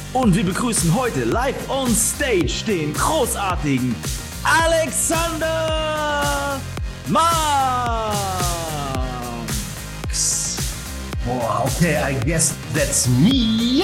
Und wir begrüßen heute live on stage den großartigen Alexander Marx. Boah, okay, I guess that's me.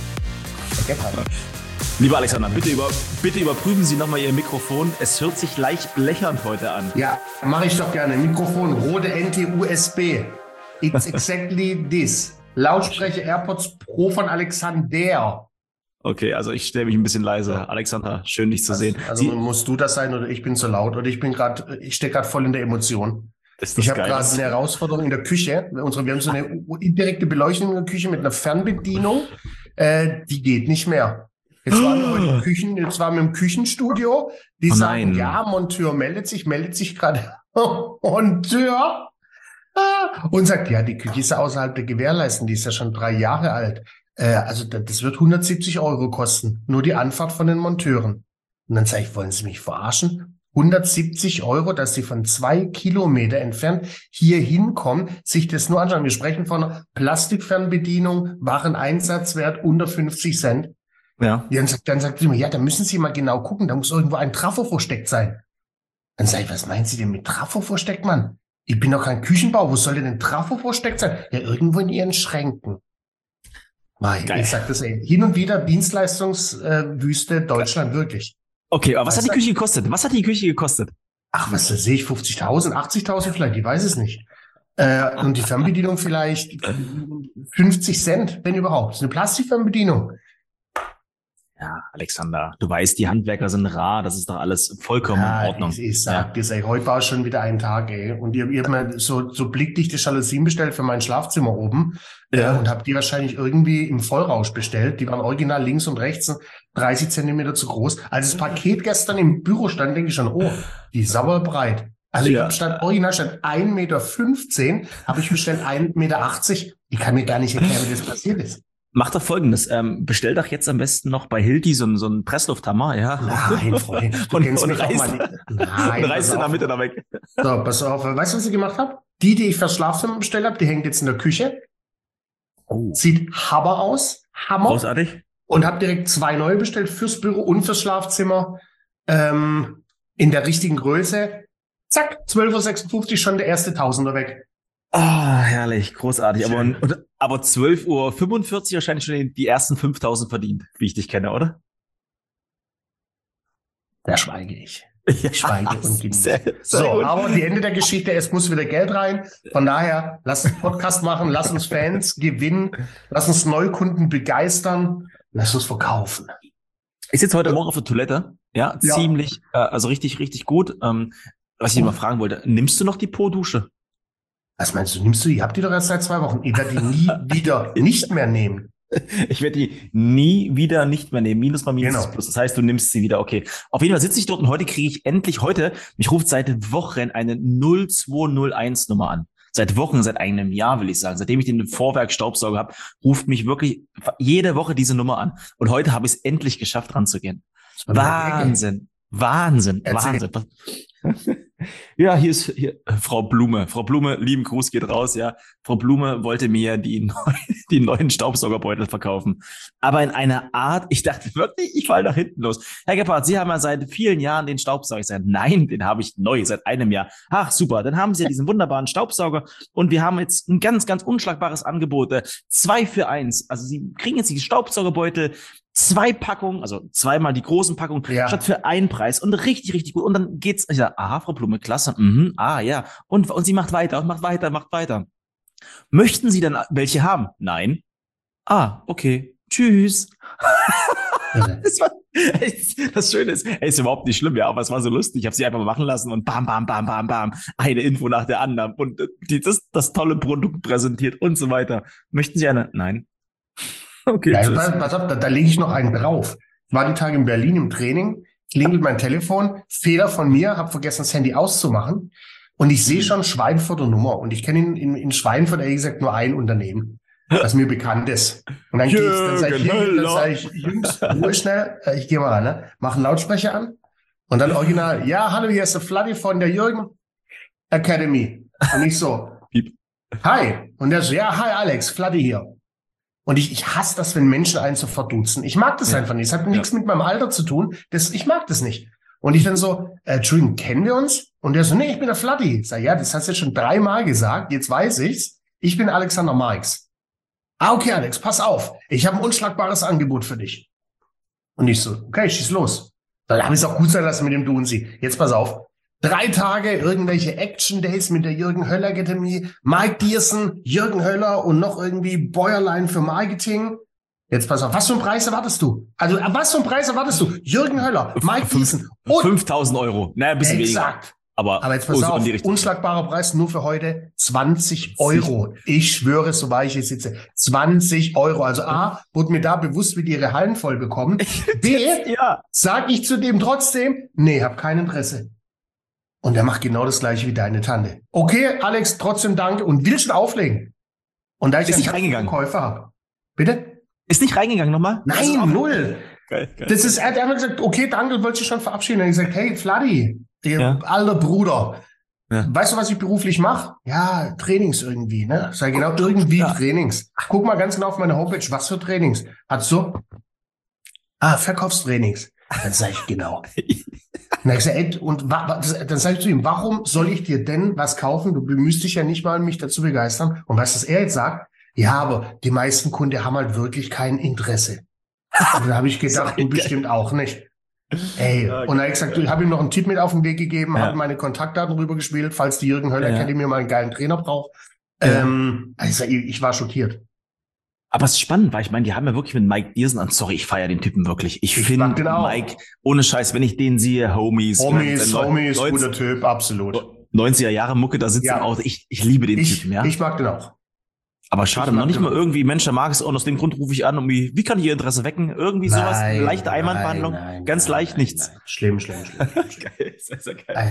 Lieber Alexander, bitte überprüfen Sie nochmal Ihr Mikrofon. Es hört sich leicht blechern heute an. Ja, mache ich doch gerne. Mikrofon, Rode NT-USB. It's exactly this. Lautsprecher AirPods Pro von Alexander. Okay, also ich stelle mich ein bisschen leise. Alexander, schön dich zu sehen. Also musst du das sein oder ich bin zu laut oder ich stecke gerade voll in der Emotion. Ich habe gerade eine Herausforderung in der Küche. Wir haben so eine indirekte Beleuchtung in der Küche mit einer Fernbedienung. Die geht nicht mehr. Jetzt waren wir im Küchenstudio. Die sagen, ja, Monteur meldet sich gerade. Monteur. Und sagt, ja, die Küche ist ja außerhalb der Gewährleistung. Die ist ja schon 3 Jahre alt. Also das wird 170 € kosten. Nur die Anfahrt von den Monteuren. Und dann sage ich, wollen Sie mich verarschen? 170 €, dass Sie von 2 Kilometer entfernt hier hinkommen, sich das nur anschauen. Wir sprechen von Plastikfernbedienung, Wareneinsatzwert unter 50 Cent. Ja. Dann sagt sie mir, ja, da müssen Sie mal genau gucken, da muss irgendwo ein Trafo versteckt sein. Dann sage ich, was meinen Sie denn mit Trafo versteckt, Mann? Ich bin doch kein Küchenbau, wo soll denn ein Trafo versteckt sein? Ja, irgendwo in Ihren Schränken. Geil. Ich sag das hin und wieder Dienstleistungswüste Deutschland, wirklich. Okay, aber was hat die Küche gekostet? Ach, was sehe ich, 50.000, 80.000 vielleicht, ich weiß es nicht. Und die Fernbedienung vielleicht 50 Cent, wenn überhaupt. Das ist eine Plastikfernbedienung. Ja, Alexander, du weißt, die Handwerker sind rar, das ist doch alles vollkommen in Ordnung. Ich sag dir, heute war schon wieder ein Tag, ey. Und ihr habt mir so blickdichte Jalousien bestellt für mein Schlafzimmer oben. Und habt die wahrscheinlich irgendwie im Vollrausch bestellt. Die waren original links und rechts 30 Zentimeter zu groß. Als das Paket gestern im Büro stand, denke ich schon, oh, die ist sauerbreit. Also original stand 1,15 Meter, habe ich bestellt 1,80 Meter. Ich kann mir gar nicht erklären, wie das passiert ist. Mach doch Folgendes, bestell doch jetzt am besten noch bei Hilti so einen Presslufthammer, ja. Nein, Freund, du kennst mich auch mal nicht. Nein, und reißt in der Mitte da weg. So, pass auf, weißt du, was ich gemacht habe? Die ich fürs Schlafzimmer bestellt habe, die hängt jetzt in der Küche. Oh. Sieht Hammer aus. Hammer. Großartig. Und habe direkt 2 neue bestellt fürs Büro und fürs Schlafzimmer. In der richtigen Größe. Zack, 12,56 Uhr schon der erste Tausender weg. Ah, herrlich, großartig. Aber 12:45 Uhr wahrscheinlich schon die ersten 5.000 verdient, wie ich dich kenne, oder? Da schweige ich. Ich schweige und genieße. So, aber die Ende der Geschichte, es muss wieder Geld rein. Von daher, lass uns Podcast machen, lass uns Fans gewinnen, lass uns Neukunden begeistern, lass uns verkaufen. Ich sitze heute Morgen auf der Toilette, ja. Ziemlich, also richtig, richtig gut. Was ich mal fragen wollte, nimmst du noch die Po-Dusche? Was meinst du, nimmst du die? Habt ihr doch erst seit 2 Wochen. Ich werde die nie wieder nicht mehr nehmen. Ich werde die nie wieder nicht mehr nehmen. Minus mal Minus Genau. Plus. Das heißt, du nimmst sie wieder. Okay. Auf jeden Fall sitze ich dort und heute kriege ich endlich mich ruft seit Wochen eine 0201 Nummer an. Seit Wochen, seit einem Jahr, will ich sagen. Seitdem ich den Vorwerk-Staubsauger habe, ruft mich wirklich jede Woche diese Nummer an. Und heute habe ich es endlich geschafft, ranzugehen. Wahnsinn. Ja, hier ist Frau Blume. Frau Blume, lieben Gruß geht raus, ja. Frau Blume wollte mir die neuen Staubsaugerbeutel verkaufen. Aber in einer Art, ich dachte wirklich, ich falle nach hinten los. Herr Gebhardt, Sie haben ja seit vielen Jahren den Staubsauger. Ich sage, nein, den habe ich neu, seit einem Jahr. Ach, super, dann haben Sie ja diesen wunderbaren Staubsauger und wir haben jetzt ein ganz, ganz unschlagbares Angebot. 2 für 1. Also Sie kriegen jetzt die Staubsaugerbeutel, 2 Packungen, also 2-mal die großen Packungen, statt für einen Preis und richtig, richtig gut. Und dann geht's, ich sage, aha, Frau Blume, klasse, ja. Und sie macht weiter und macht weiter. Möchten Sie dann welche haben? Nein. Ah, okay. Tschüss. Das Schöne ist überhaupt nicht schlimm, ja, aber es war so lustig. Ich habe sie einfach mal machen lassen und bam, bam, bam, bam, bam, eine Info nach der anderen und das tolle Produkt präsentiert und so weiter. Möchten Sie eine? Nein. Okay. Ja, pass auf, da lege ich noch einen drauf. Ich war die Tage in Berlin im Training, klingelt mein Telefon, Fehler von mir, habe vergessen, das Handy auszumachen und ich sehe schon Schweinfurter Nummer und ich kenne in Schweinfurt ehrlich gesagt nur ein Unternehmen, das mir bekannt ist. Und dann sage ich, Jungs, Ruhe schnell, ich gehe mal ran, ne? Mach einen Lautsprecher an und dann original, ja, hallo, hier ist der Fladdy von der Jürgen Academy. Und ich so, hi. Und der so, ja, hi Alex, Fladdy hier. Und ich hasse das, wenn Menschen einen so verduzen. Ich mag das einfach nicht. Es hat nichts mit meinem Alter zu tun. Ich mag das nicht. Und ich dann so, Entschuldigung, kennen wir uns? Und der so, nee, ich bin der Flatti. Ich sage, ja, das hast du jetzt schon 3-mal gesagt. Jetzt weiß ich's. Ich bin Alexander Marx. Ah, okay, Alex, pass auf. Ich habe ein unschlagbares Angebot für dich. Und ich so, okay, schieß los. Dann habe ich es auch gut sein lassen mit dem Du und Sie. Jetzt pass auf. 3 Tage irgendwelche Action-Days mit der Jürgen Höller Academy, Mike Diersen, Jürgen Höller und noch irgendwie Bäuerlein für Marketing. Jetzt pass auf, was für einen Preis erwartest du? Also, was für einen Preis erwartest du? Jürgen Höller, Mike Diersen und 5.000 Euro. Naja, ein bisschen exakt. Weniger. Aber jetzt pass auf, unschlagbarer Preis nur für heute 20 Euro. Ich schwöre, so war ich hier sitze. 20 Euro. Also A, wurde mir da bewusst, wie die ihre Hallen voll bekommen. B, sag ich zu dem trotzdem, nee, hab kein Interesse. Und der macht genau das gleiche wie deine Tante. Okay, Alex, trotzdem danke und will schon auflegen. Und da ich einen Käufer habe. Bitte? Ist nicht reingegangen nochmal? Nein, null. Geil. Er hat einfach gesagt, okay, danke, wollte ich schon verabschieden. Und ich gesagt, hey, Flatti, alter Bruder, weißt du, was ich beruflich mache? Ja, Trainings irgendwie, ne? Sag genau, irgendwie Trainings. Guck mal ganz genau auf meine Homepage, was für Trainings. Hast du? Verkaufstrainings. Dann sage ich genau. Dann sage ich zu ihm, warum soll ich dir denn was kaufen? Du bemühst dich ja nicht mal, mich dazu begeistern. Und weißt du, was er jetzt sagt? Ja, aber die meisten Kunden haben halt wirklich kein Interesse. Und da habe ich gedacht, du bestimmt auch nicht. Ey, und dann habe ich gesagt, ich habe ihm noch einen Tipp mit auf den Weg gegeben, habe meine Kontaktdaten rübergespielt, falls die Jürgen Höller Academy mal einen geilen Trainer braucht. Also ich war schockiert. Aber es ist spannend, weil ich meine, die haben ja wirklich mit Mike Diersen an. Sorry, ich feiere den Typen wirklich. Ich finde Mike, ohne Scheiß, wenn ich den sehe, Homies, guter Typ, absolut. 90er Jahre Mucke, da sitzt er auch. Ich liebe den Typen, ja. Ich mag den auch. Aber schade, noch nicht mal irgendwie Mensch, der mag es und aus dem Grund rufe ich an, wie kann ich Ihr Interesse wecken? Irgendwie sowas, eine leichte Einwandbehandlung, ganz leicht nichts. Schlimm. Geil, sehr geil.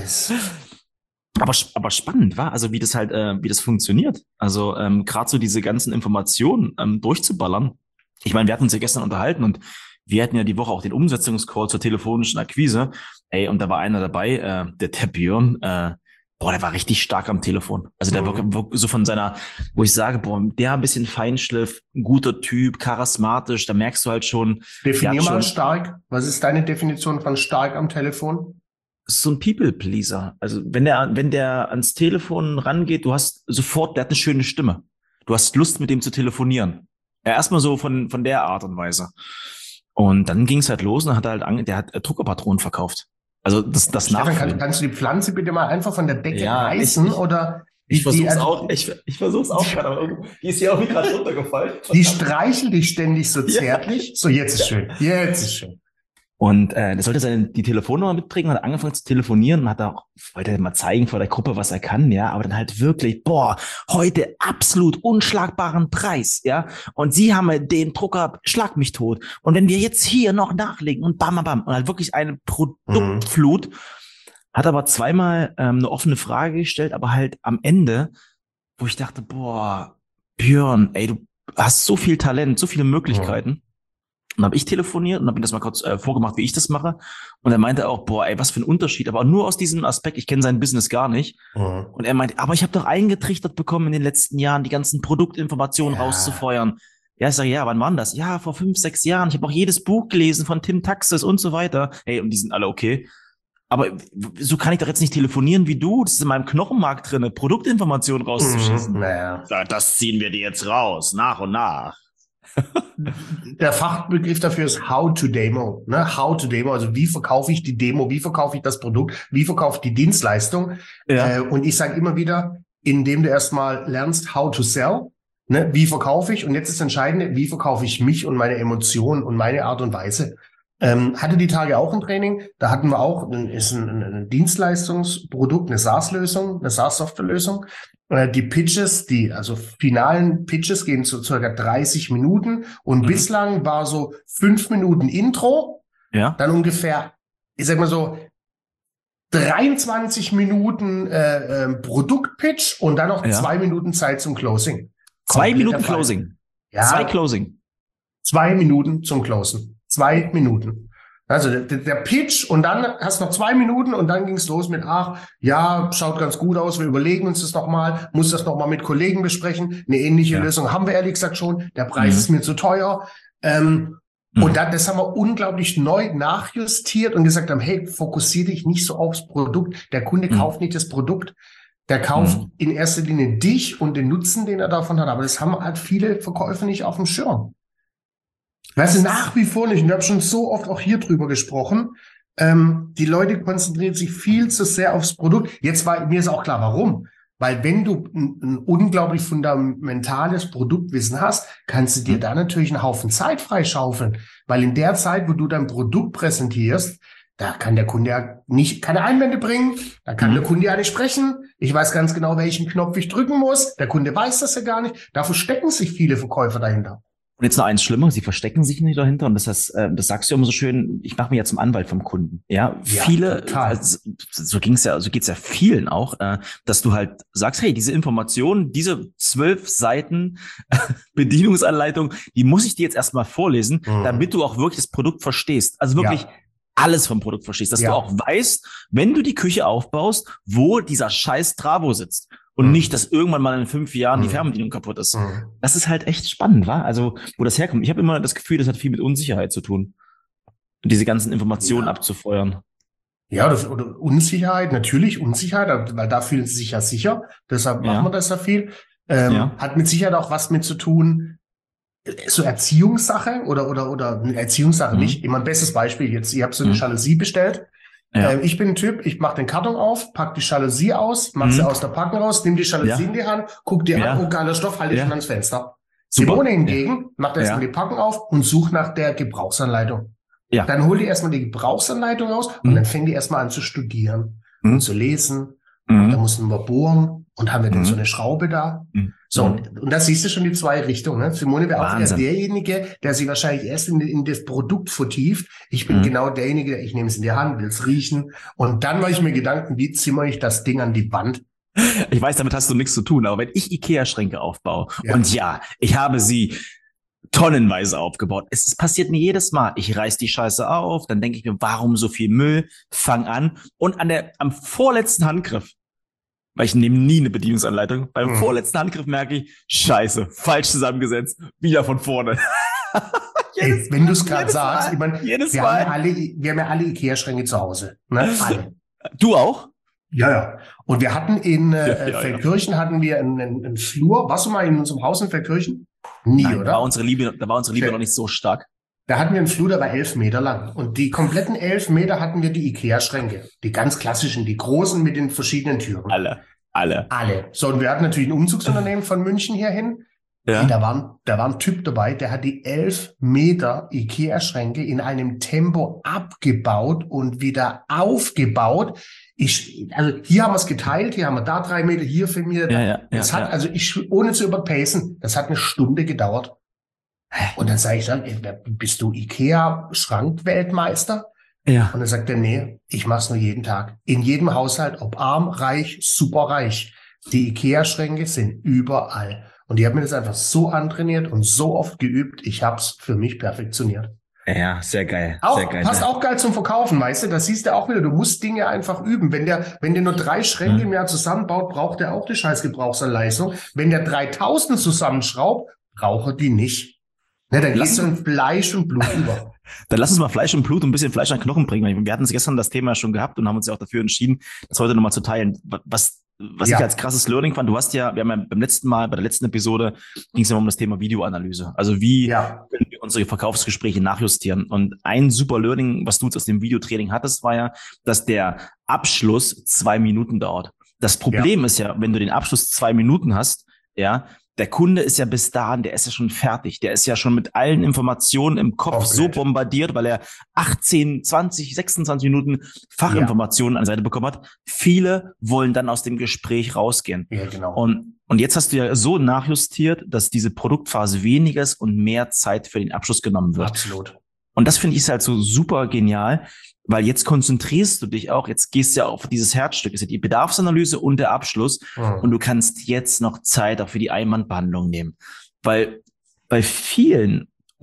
Aber spannend, war, also wie das funktioniert. Also gerade so diese ganzen Informationen durchzuballern. Ich meine, wir hatten uns ja gestern unterhalten und wir hatten ja die Woche auch den Umsetzungscall zur telefonischen Akquise. Ey, und da war einer dabei, der Björn, der war richtig stark am Telefon. Also der war so von seiner, wo ich sage, der ein bisschen Feinschliff, ein guter Typ, charismatisch, da merkst du halt schon. Definier mal stark. Was ist deine Definition von stark am Telefon? So ein People-Pleaser. Also wenn der ans Telefon rangeht, der hat eine schöne Stimme. Du hast Lust, mit dem zu telefonieren. Ja, erstmal so von der Art und Weise. Und dann ging es halt los und der hat Druckerpatronen verkauft. Also das Stefan, kannst du die Pflanze bitte mal einfach von der Decke reißen oder? Ich versuch's auch gerade, aber die ist hier auch gerade runtergefallen. Die streichelt dich ständig so zärtlich. So, jetzt ist schön. Und der sollte die Telefonnummer mitbringen, hat angefangen zu telefonieren und wollte mal zeigen vor der Gruppe, was er kann, ja, aber dann halt wirklich, heute absolut unschlagbaren Preis, ja, und Sie haben den Drucker, schlag mich tot. Und wenn wir jetzt hier noch nachlegen und bam, und halt wirklich eine Produktflut, hat aber zweimal eine offene Frage gestellt, aber halt am Ende, wo ich dachte, Björn, ey, du hast so viel Talent, so viele Möglichkeiten. Und dann habe ich telefoniert und habe ihm das mal kurz vorgemacht, wie ich das mache. Und er meinte auch, was für ein Unterschied. Aber nur aus diesem Aspekt, ich kenne sein Business gar nicht. Und er meinte, aber ich habe doch eingetrichtert bekommen in den letzten Jahren, die ganzen Produktinformationen rauszufeuern. Ja, ich sage, ja, wann war das? Ja, vor 5, 6 Jahren. Ich habe auch jedes Buch gelesen von Tim Taxis und so weiter. Hey, und die sind alle okay. Aber so kann ich doch jetzt nicht telefonieren wie du. Das ist in meinem Knochenmark drin, Produktinformationen rauszuschießen. Das ziehen wir dir jetzt raus, nach und nach. Der Fachbegriff dafür ist How to Demo. Ne? How to Demo, also wie verkaufe ich die Demo, wie verkaufe ich das Produkt, wie verkaufe ich die Dienstleistung. Und ich sage immer wieder, indem du erstmal lernst, how to sell, ne? Wie verkaufe ich? Und jetzt ist das Entscheidende, wie verkaufe ich mich und meine Emotionen und meine Art und Weise. Hatte die Tage auch ein Training, da hatten wir auch ein Dienstleistungsprodukt, eine SaaS-Lösung, eine SaaS-Software-Lösung. Die Pitches, also finalen Pitches gehen so circa 30 Minuten und bislang war so 5 Minuten Intro, dann ungefähr, ich sag mal so 23 Minuten Produktpitch und dann noch 2 Minuten Zeit zum Closing. 2 Minuten Closing? Ja. 2 Closing? 2 Minuten zum Closen. 2 Minuten. Also der Pitch und dann hast du noch 2 Minuten und dann ging es los mit, ach, ja, schaut ganz gut aus, wir überlegen uns das nochmal, muss das nochmal mit Kollegen besprechen. Eine ähnliche Lösung haben wir ehrlich gesagt schon. Der Preis ist mir zu teuer. Und das haben wir unglaublich neu nachjustiert und gesagt haben, hey, fokussiere dich nicht so aufs Produkt. Der Kunde kauft nicht das Produkt. Der kauft in erster Linie dich und den Nutzen, den er davon hat. Aber das haben halt viele Verkäufer nicht auf dem Schirm. Weißt du, nach wie vor nicht. Und ich habe schon so oft auch hier drüber gesprochen. Die Leute konzentrieren sich viel zu sehr aufs Produkt. Mir ist auch klar, warum. Weil wenn du ein unglaublich fundamentales Produktwissen hast, kannst du dir da natürlich einen Haufen Zeit freischaufeln. Weil in der Zeit, wo du dein Produkt präsentierst, da kann der Kunde ja keine Einwände bringen. Da kann der Kunde ja nicht sprechen. Ich weiß ganz genau, welchen Knopf ich drücken muss. Der Kunde weiß das ja gar nicht. Da verstecken sich viele Verkäufer dahinter. Und jetzt noch eins schlimmer, sie verstecken sich nicht dahinter. Und das heißt, das sagst du immer so schön, ich mache mich ja zum Anwalt vom Kunden. Ja, viele, also, so geht's ja vielen auch, dass du halt sagst, hey, diese Informationen, diese 12 Seiten Bedienungsanleitung, die muss ich dir jetzt erstmal vorlesen, damit du auch wirklich das Produkt verstehst. Also wirklich alles vom Produkt verstehst, dass du auch weißt, wenn du die Küche aufbaust, wo dieser scheiß Travo sitzt. Und nicht, dass irgendwann mal in 5 Jahren die Fernbedienung kaputt ist. Das ist halt echt spannend, wa? Also, wo das herkommt. Ich habe immer das Gefühl, das hat viel mit Unsicherheit zu tun. Diese ganzen Informationen abzufeuern. Ja, oder Unsicherheit, natürlich Unsicherheit, weil da fühlen sie sich ja sicher. Deshalb machen wir das ja viel. Hat mit Sicherheit auch was mit zu tun, so Erziehungssache oder eine Erziehungssache nicht. Immer ein bestes Beispiel jetzt. Ihr habt so eine Jalousie bestellt. Ja. Ich bin ein Typ, ich mache den Karton auf, pack die Jalousie aus, mach sie aus der Packung raus, nimm die Jalousie in die Hand, guck dir an, oh geiler Stoff, halte ich schon ans Fenster. Super. Simone hingegen macht erstmal die Packung auf und sucht nach der Gebrauchsanleitung. Ja. Dann holt die erstmal die Gebrauchsanleitung raus und dann fängt die erstmal an zu studieren und zu lesen. Da mussten wir bohren und haben wir denn so eine Schraube da. So, und da siehst du schon die 2 Richtungen. Ne? Simone wäre auch eher derjenige, der sich wahrscheinlich erst in das Produkt vertieft. Ich bin genau derjenige, ich nehme es in die Hand, will es riechen. Und dann mache ich mir Gedanken, wie zimmer ich das Ding an die Wand? Ich weiß, damit hast du nichts zu tun, aber wenn ich Ikea-Schränke aufbaue und ich habe sie tonnenweise aufgebaut. Es passiert mir jedes Mal. Ich reiß die Scheiße auf, dann denke ich mir, warum so viel Müll? Fang an und am vorletzten Handgriff, weil ich nehme nie eine Bedienungsanleitung, beim vorletzten Handgriff merke ich, Scheiße, falsch zusammengesetzt, wieder von vorne. Ey, wenn du es gerade sagst, ich meine, wir haben ja alle Ikea-Schränke zu Hause. Ne? Alle. Du auch? Ja. Und wir hatten in Feldkirchen hatten wir einen Flur. Warst du mal in unserem Haus in Feldkirchen? Nie, Nein, oder? Da war unsere Liebe noch nicht so stark. Da hatten wir einen Flur, der war 11 Meter lang. Und die kompletten 11 Meter hatten wir die Ikea-Schränke. Die ganz klassischen, die großen mit den verschiedenen Türen. Alle. So, und wir hatten natürlich ein Umzugsunternehmen von München hierhin. Ja. Da war ein Typ dabei, der hat die 11 Meter Ikea-Schränke in einem Tempo abgebaut und wieder aufgebaut. Also hier haben wir es geteilt, hier haben wir da 3 Meter, hier 4 Meter. Also ohne zu überpacen, das hat eine Stunde gedauert. Und dann sage ich dann, bist du Ikea-Schrankweltmeister? Ja. Und dann sagt er, nee, ich mach's nur jeden Tag. In jedem Haushalt, ob arm, reich, superreich. Die Ikea-Schränke sind überall. Und die haben mir das einfach so antrainiert und so oft geübt, ich hab's für mich perfektioniert. Ja, sehr geil. Passt auch geil zum Verkaufen, weißt du? Das siehst du auch wieder. Du musst Dinge einfach üben. Wenn der nur 3 Schränke im Jahr zusammenbaut, braucht er auch die scheiß Gebrauchsanleitung. Wenn der 3000 zusammenschraubt, braucht er die nicht. Ne, dann gehst du in Fleisch und Blut über. Dann lass uns mal Fleisch und Blut und ein bisschen Fleisch an Knochen bringen. Wir hatten gestern das Thema schon gehabt und haben uns ja auch dafür entschieden, das heute nochmal zu teilen. Was ich als krasses Learning fand, wir haben ja bei der letzten Episode, ging es ja um das Thema Videoanalyse. Also wie können wir unsere Verkaufsgespräche nachjustieren? Und ein super Learning, was du jetzt aus dem Videotraining hattest, war ja, dass der Abschluss 2 Minuten dauert. Das Problem ist ja, wenn du den Abschluss 2 Minuten hast, der Kunde ist ja bis dahin, der ist ja schon fertig. Der ist ja schon mit allen Informationen im Kopf so bombardiert, weil er 18, 20, 26 Minuten Fachinformationen an der Seite bekommen hat. Viele wollen dann aus dem Gespräch rausgehen. Ja, genau. Und jetzt hast du ja so nachjustiert, dass diese Produktphase weniger ist und mehr Zeit für den Abschluss genommen wird. Absolut. Und das finde ich halt so super genial, weil jetzt konzentrierst du dich auch, jetzt gehst du ja auf dieses Herzstück, ist ja die Bedarfsanalyse und der Abschluss und du kannst jetzt noch Zeit auch für die Einwandbehandlung nehmen. Weil bei vielen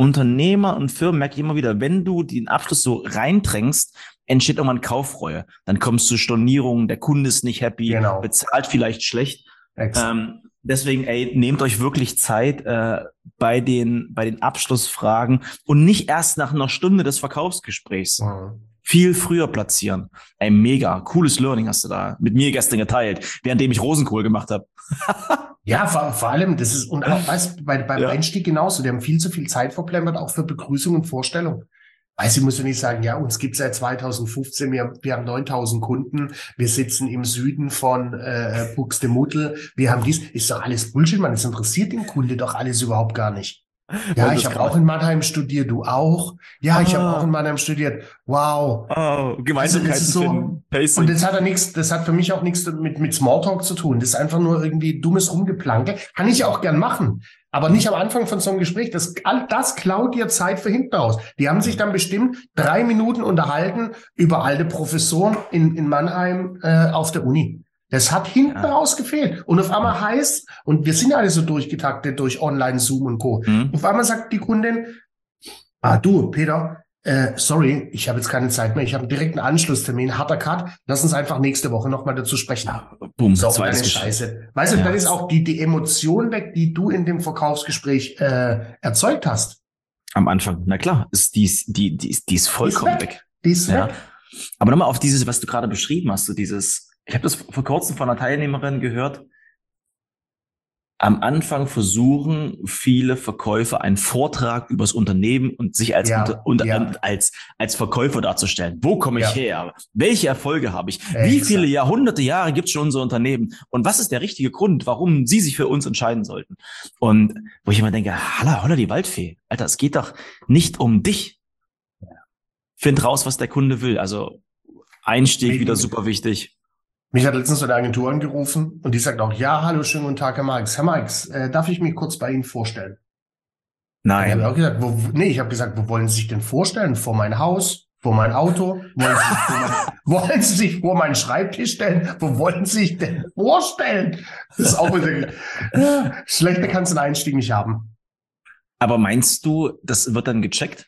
Unternehmer und Firmen, merke ich immer wieder, wenn du den Abschluss so reindrängst, entsteht irgendwann Kaufreue. Dann kommst du zu Stornierungen, der Kunde ist nicht happy, bezahlt vielleicht schlecht. Deswegen, nehmt euch wirklich Zeit bei den Abschlussfragen und nicht erst nach einer Stunde des Verkaufsgesprächs. Viel früher platzieren. Mega, cooles Learning hast du da mit mir gestern geteilt, währenddem ich Rosenkohl gemacht habe. Ja, vor allem, das ist, und auch beim Einstieg genauso, die haben viel zu viel Zeit verplempert, auch für Begrüßung und Vorstellung. Ich muss ja nicht sagen, ja, uns gibt's seit 2015, wir haben 9.000 Kunden, wir sitzen im Süden von Buxtehude, wir haben dies, ist doch alles Bullshit, man, das interessiert den Kunde doch alles überhaupt gar nicht. Ja, ich habe auch in Mannheim studiert, du auch? Ja, ich habe auch in Mannheim studiert. Wow. Gemeinsamkeiten so, und das hat für mich auch nichts mit Smalltalk zu tun. Das ist einfach nur irgendwie dummes Rumgeplanke. Kann ich auch gern machen. Aber nicht am Anfang von so einem Gespräch. Das klaut dir Zeit für hinten raus. Die haben sich dann bestimmt 3 Minuten unterhalten über alte Professoren in Mannheim auf der Uni. Das hat hinten raus gefehlt. Und auf einmal heißt, und wir sind ja alle so durchgetaktet durch Online, Zoom und Co. Auf einmal sagt die Kundin, du, Peter, sorry, ich habe jetzt keine Zeit mehr. Ich habe direkt einen Anschlusstermin, harter Cut. Lass uns einfach nächste Woche nochmal dazu sprechen. Boom, so, eine Scheiße. Weißt du, dann ist auch die Emotion weg, die du in dem Verkaufsgespräch erzeugt hast. Am Anfang, na klar, die ist vollkommen weg. Die ist weg. Aber nochmal auf dieses, was du gerade beschrieben hast, so dieses, ich habe das vor kurzem von einer Teilnehmerin gehört. Am Anfang versuchen viele Verkäufer einen Vortrag über das Unternehmen und sich als Verkäufer darzustellen. Wo komme ich her? Welche Erfolge habe ich? Wie viele Jahrhunderte Jahre gibt es schon unser Unternehmen? Und was ist der richtige Grund, warum Sie sich für uns entscheiden sollten? Und wo ich immer denke, holla die Waldfee. Alter, es geht doch nicht um dich. Find raus, was der Kunde will. Also Einstieg wieder super wichtig. Mich hat letztens eine Agentur angerufen und die sagt auch, ja, hallo, schönen guten Tag, Herr Marx. Herr Marx, darf ich mich kurz bei Ihnen vorstellen? Nein. Ich habe auch gesagt, ich habe gesagt, wo wollen Sie sich denn vorstellen? Vor mein Haus? Vor mein Auto? Wollen Sie sich vor meinen Schreibtisch stellen? Wo wollen Sie sich denn vorstellen? Das ist auch schlechter kannst du einen Einstieg nicht haben. Aber meinst du, das wird dann gecheckt?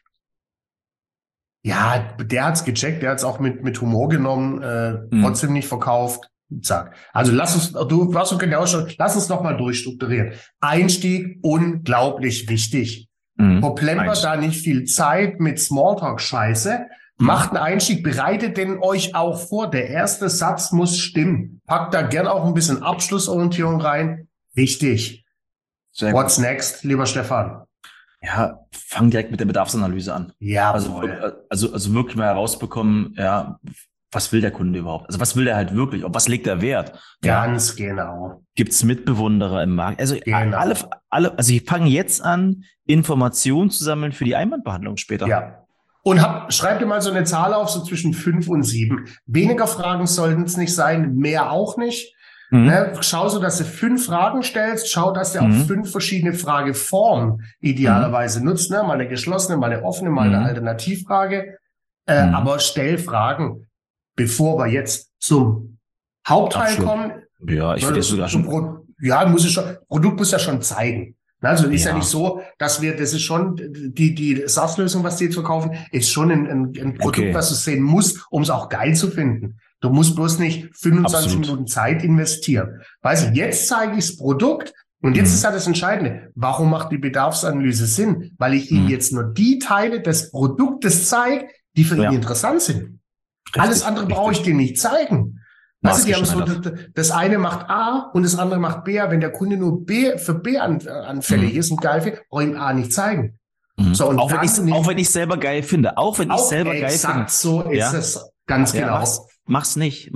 Ja, der hat's gecheckt, der hat's auch mit Humor genommen, trotzdem nicht verkauft. Zack. Also lass uns noch mal durchstrukturieren. Einstieg, unglaublich wichtig. Verplempert da nicht viel Zeit mit Smalltalk-Scheiße. Macht einen Einstieg, bereitet den euch auch vor. Der erste Satz muss stimmen. Packt da gern auch ein bisschen Abschlussorientierung rein. Wichtig. What's next, lieber Stefan? Ja, fang direkt mit der Bedarfsanalyse an. Ja, also wirklich mal herausbekommen, was will der Kunde überhaupt? Also was will der halt wirklich? Auf was legt er Wert? Ganz genau. Gibt's Mitbewunderer im Markt? Also also ich fange jetzt an, Informationen zu sammeln für die Einwandbehandlung später. Ja. Und schreib dir mal so eine Zahl auf, so zwischen 5 und 7. Weniger Fragen sollten es nicht sein, mehr auch nicht. Schau so, dass du 5 Fragen stellst. Schau, dass du auch 5 verschiedene Frageformen idealerweise nutzt. Mal eine geschlossene, mal eine offene, mal eine Alternativfrage. Aber stell Fragen, bevor wir jetzt zum Hauptteil kommen. Ja, ich finde das sogar schon. Produkt muss ja schon zeigen. Also ist ja nicht so, das ist schon die SaaS-Lösung, was die jetzt verkaufen, ist schon ein Produkt, was du sehen musst, um es auch geil zu finden. Du musst bloß nicht 25 Minuten Zeit investieren. Weißt du, jetzt zeige ich das Produkt und jetzt ist ja das Entscheidende. Warum macht die Bedarfsanalyse Sinn? Weil ich Ihnen jetzt nur die Teile des Produktes zeige, die für ihn interessant sind. Alles andere brauche ich dir nicht zeigen. Weißt du, die haben so, das eine macht A und das andere macht B. Wenn der Kunde nur für B anfällig ist und geil findet, brauche ich ihm A nicht zeigen. So, und auch wenn ich selber geil finde. Auch wenn ich selber geil finde. Exakt so ist es. Ganz genau. Mach's nicht.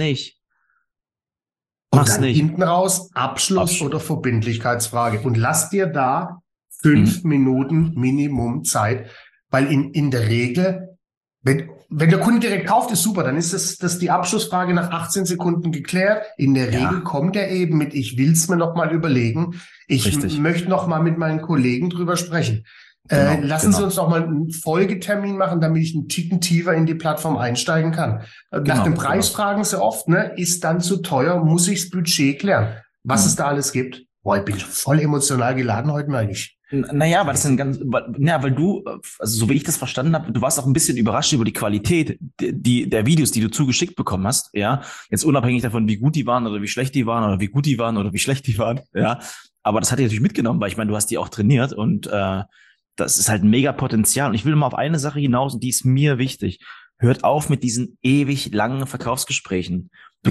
Und dann hinten raus Abschluss oder Verbindlichkeitsfrage. Und lass dir da 5 Minuten Minimum Zeit, weil in der Regel, wenn der Kunde direkt kauft, ist super, dann ist das die Abschlussfrage nach 18 Sekunden geklärt. In der Regel kommt er eben mit, ich will's mir noch mal überlegen. Ich möchte noch mal mit meinen Kollegen drüber sprechen. Lassen Sie uns noch mal einen Folgetermin machen, damit ich einen Ticken tiefer in die Plattform einsteigen kann. Nach dem Preis fragen Sie oft, ist dann zu teuer, muss ich das Budget klären. Was es da alles gibt. Ich bin voll emotional geladen heute, merke ich. Naja, weil das dann weil du, also so wie ich das verstanden habe, du warst auch ein bisschen überrascht über die Qualität der Videos, die du zugeschickt bekommen hast, ja. Jetzt unabhängig davon, wie gut die waren oder wie schlecht die waren oder wie gut die waren oder wie schlecht die waren, ja. Aber das hat dich natürlich mitgenommen, weil ich meine, du hast die auch trainiert und das ist halt ein mega Potenzial. Und ich will mal auf eine Sache hinaus und die ist mir wichtig. Hört auf mit diesen ewig langen Verkaufsgesprächen. Du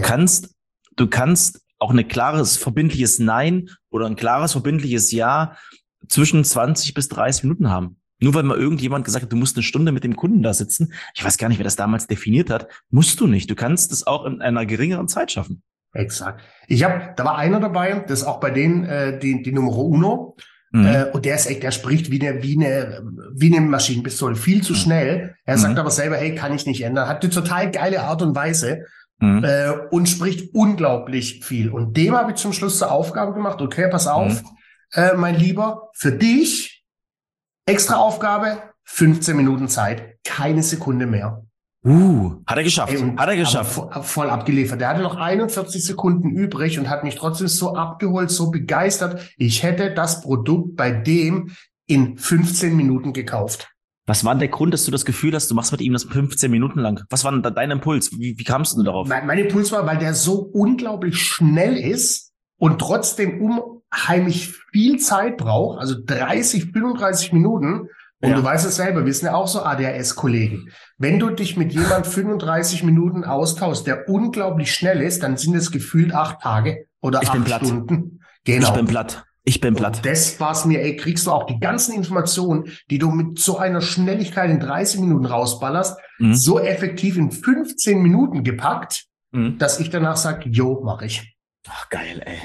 kannst auch ein klares, verbindliches Nein oder ein klares, verbindliches Ja zwischen 20 bis 30 Minuten haben. Nur weil mal irgendjemand gesagt hat, du musst eine Stunde mit dem Kunden da sitzen. Ich weiß gar nicht, wer das damals definiert hat. Musst du nicht. Du kannst es auch in einer geringeren Zeit schaffen. Exakt. Da war einer dabei, das ist auch bei denen die Numero Uno. Und der ist echt, der spricht wie eine Maschinenpistole, viel zu schnell. Er sagt aber selber, hey, kann ich nicht ändern. Hat eine total geile Art und Weise und spricht unglaublich viel. Und dem habe ich zum Schluss zur Aufgabe gemacht, okay, pass auf, mein Lieber, für dich extra Aufgabe, 15 Minuten Zeit, keine Sekunde mehr. Hat er geschafft. Voll abgeliefert. Der hatte noch 41 Sekunden übrig und hat mich trotzdem so abgeholt, so begeistert. Ich hätte das Produkt bei dem in 15 Minuten gekauft. Was war denn der Grund, dass du das Gefühl hast, du machst mit ihm das 15 Minuten lang? Was war denn dein Impuls? Wie kamst du darauf? Mein Impuls war, weil der so unglaublich schnell ist und trotzdem unheimlich viel Zeit braucht, also 30, 35 Minuten. Und du weißt es selber, wir sind ja auch so ADHS-Kollegen. Wenn du dich mit jemand 35 Minuten austauschst, der unglaublich schnell ist, dann sind es gefühlt 8 Tage oder 8 Stunden. Genau. Ich bin platt. Und das war's mir, kriegst du auch die ganzen Informationen, die du mit so einer Schnelligkeit in 30 Minuten rausballerst, so effektiv in 15 Minuten gepackt, dass ich danach sage, mach ich. Ach, geil, ey.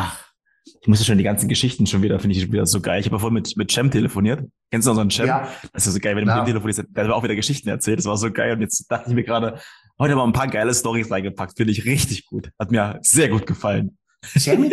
Ich musste schon die ganzen Geschichten finde ich schon wieder so geil. Ich habe ja vorhin mit Cem telefoniert. Kennst du noch so einen Cem? Ja. Das ist so geil, wenn du mit dem telefonierst. Der hat mir auch wieder Geschichten erzählt. Das war so geil. Und jetzt dachte ich mir gerade, heute mal ein paar geile Storys reingepackt. Finde ich richtig gut. Hat mir sehr gut gefallen. Jamie.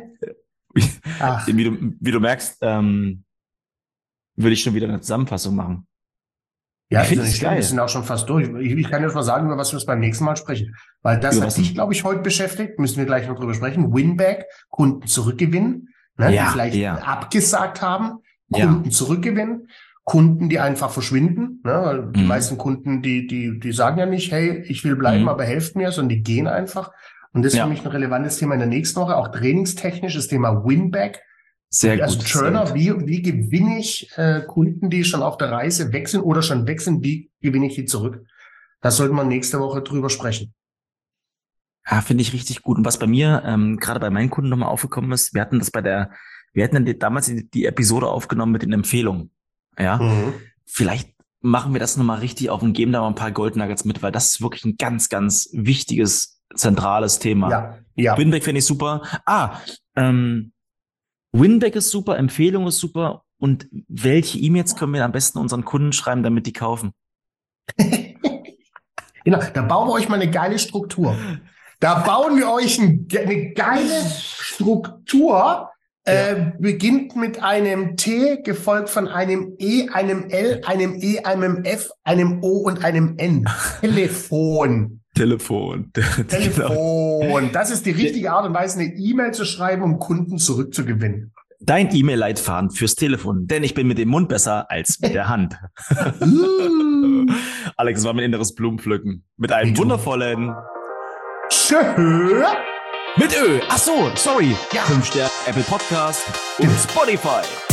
Wie du merkst, würde ich schon wieder eine Zusammenfassung machen. Ja, ich finde es geil. Wir sind auch schon fast durch. Ich kann jetzt mal sagen, über was wir uns beim nächsten Mal sprechen. Weil das hat dich, glaube ich, heute beschäftigt. Müssen wir gleich noch drüber sprechen. Winback, Kunden zurückgewinnen, die vielleicht abgesagt haben, Kunden zurückgewinnen, Kunden, die einfach verschwinden. Ne? Die meisten Kunden, die sagen ja nicht, hey, ich will bleiben, aber helft mir, sondern die gehen einfach. Und das ist für mich ein relevantes Thema in der nächsten Woche, auch trainingstechnisch, das Thema Winback. Sehr gut. Also Turner, wie gewinne ich Kunden, die schon auf der Reise wechseln oder schon wechseln, wie gewinne ich die zurück? Da sollten wir nächste Woche drüber sprechen. Ja, finde ich richtig gut. Und was bei mir, gerade bei meinen Kunden nochmal aufgekommen ist, wir hatten damals die Episode aufgenommen mit den Empfehlungen. Ja. Vielleicht machen wir das nochmal richtig auf und geben da mal ein paar Goldnuggets mit, weil das ist wirklich ein ganz, ganz wichtiges, zentrales Thema. Ja. Winback finde ich super. Winback ist super, Empfehlung ist super. Und welche E-Mails können wir am besten unseren Kunden schreiben, damit die kaufen? Genau, da bauen wir euch mal eine geile Struktur. Da bauen wir euch eine geile Struktur. Beginnt mit einem T, gefolgt von einem E, einem L, einem E, einem F, einem O und einem N. Telefon. Das ist die richtige Art und Weise, eine E-Mail zu schreiben, um Kunden zurückzugewinnen. Dein E-Mail-Leitfaden fürs Telefon, denn ich bin mit dem Mund besser als mit der Hand. Alex, das war mein inneres Blumenpflücken. Mit einem wundervollen Tschö. Mit Ach so, sorry. 5 Sterne, Apple Podcast und Spotify.